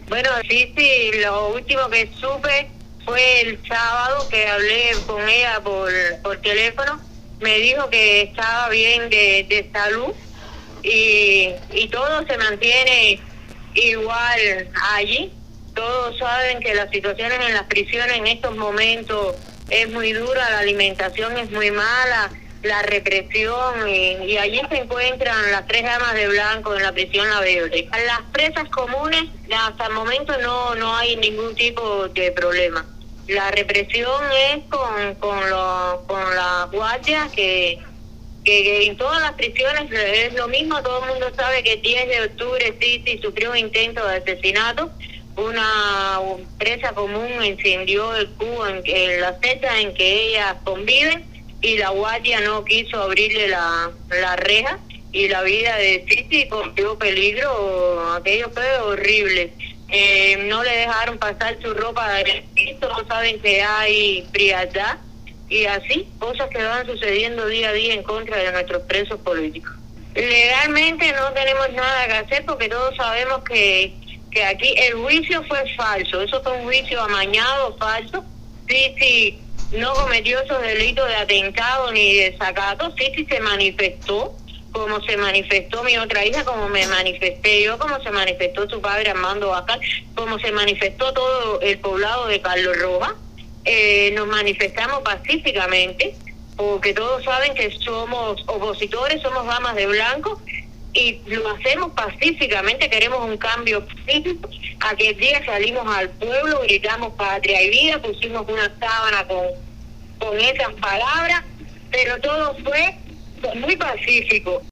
Bueno, sí, sí, lo último que supe fue el sábado que hablé con ella por teléfono. Me dijo que estaba bien de salud y todo se mantiene igual allí. Todos saben que las situaciones en las prisiones en estos momentos es muy dura, la alimentación es muy mala, la represión, y allí se encuentran las tres damas de blanco en la prisión La Verde. Las presas comunes, hasta el momento no hay ningún tipo de problema. La represión es con las guardias que en todas las prisiones es lo mismo. Todo el mundo sabe que el 10 de octubre Sisi sufrió un intento de asesinato. Una presa común incendió el cubo en la celda en que ellas conviven, y la guardia no quiso abrirle la reja, y la vida de Sisi corrió peligro. Aquello fue horrible. No le dejaron pasar su ropa de piso, no saben que hay frialdad, y así cosas que van sucediendo día a día en contra de nuestros presos políticos. Legalmente no tenemos nada que hacer porque todos sabemos que aquí el juicio fue falso. Eso fue un juicio amañado, falso. Sí, no cometió esos delitos de atentado ni de desacato. Sí, se manifestó como se manifestó mi otra hija, como me manifesté yo, como se manifestó su padre Armando Bacal, como se manifestó todo el poblado de Carlos Rojas. Nos manifestamos pacíficamente, porque todos saben que somos opositores, somos damas de blanco, y lo hacemos pacíficamente. Queremos un cambio pacífico. Aquel día salimos al pueblo, gritamos patria y vida, pusimos una sábana con esas palabras, pero todo fue muy pacífico.